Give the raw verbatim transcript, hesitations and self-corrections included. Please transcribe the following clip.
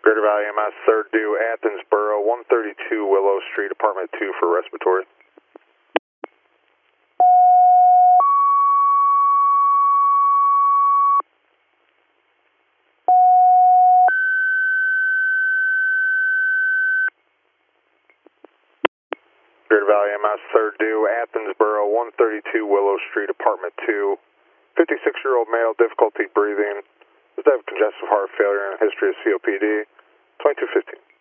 Greater Valley M S, third due, Athensboro, one thirty-two Willow Street, apartment two for respiratory. Greater Valley M S, third due, Athensboro, one thirty-two Willow Street, apartment two. fifty-six-year-old male, difficulty breathing. Does have congestive heart failure and a history of C O P D. twenty-two fifteen.